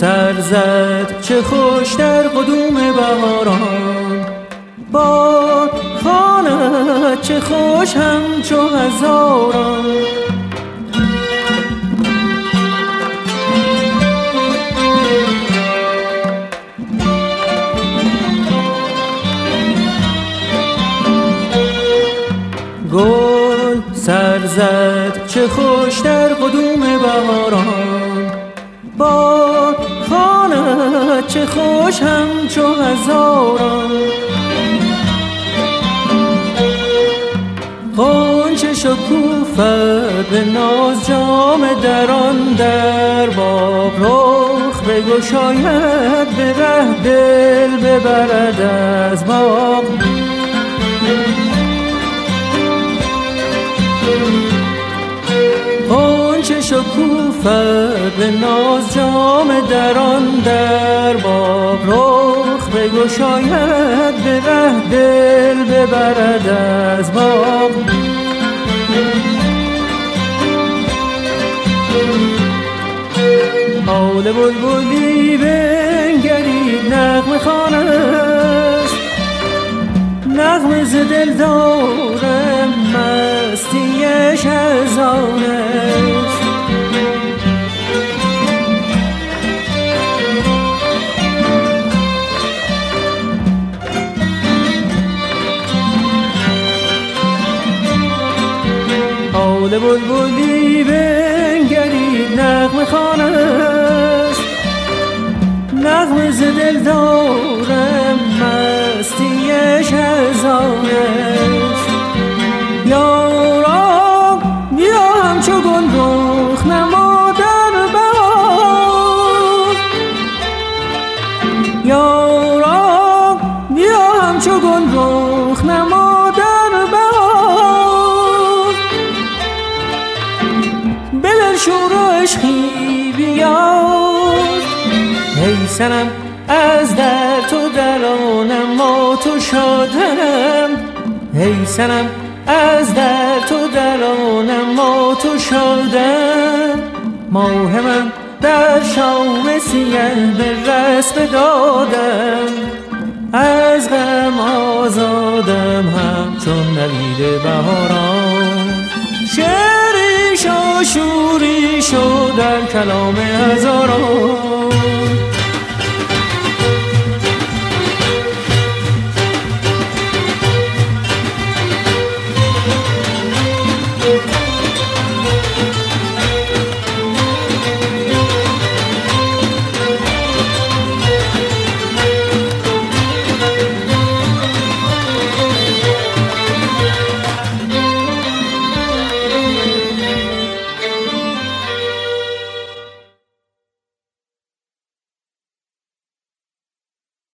سر زد چه خوش در قدوم بهاران، باد خواند چه خوش همچو هزاران. گل سر زد چه خوش در قدوم بهاران، باد خواند چه خوش همچو هزاران. غنچه شکوفد به ناز جامه دران، در باغ رخ بگشاید به ره دل ببرد از باغ. غنچه شکوفد به ناز جامه دران، در باغ رخ بگشاید به ره دل ببرد از باغ. حال بلبلی بنگرید نغمه خوان است، نغمه ز دل دارم مستیش از آن است. حال بلبلی بنگرید نغمه خوان است، نغمه ز دل دارم مستیش از آن است. یارا بیا همچو گل رخ نما در بهار، یارا بیا همچو گل رخ نما در بهار. به دل شور و عشقی بیار، ای صنم از در تو درانم ما تو شادم. ای صنم از در تو درانم ما تو شادم. ماه من در شام سیه به رسم دادم، از غم آزادم همچون نوید بهاران. شعری شو شوری شو در کلام هزاران،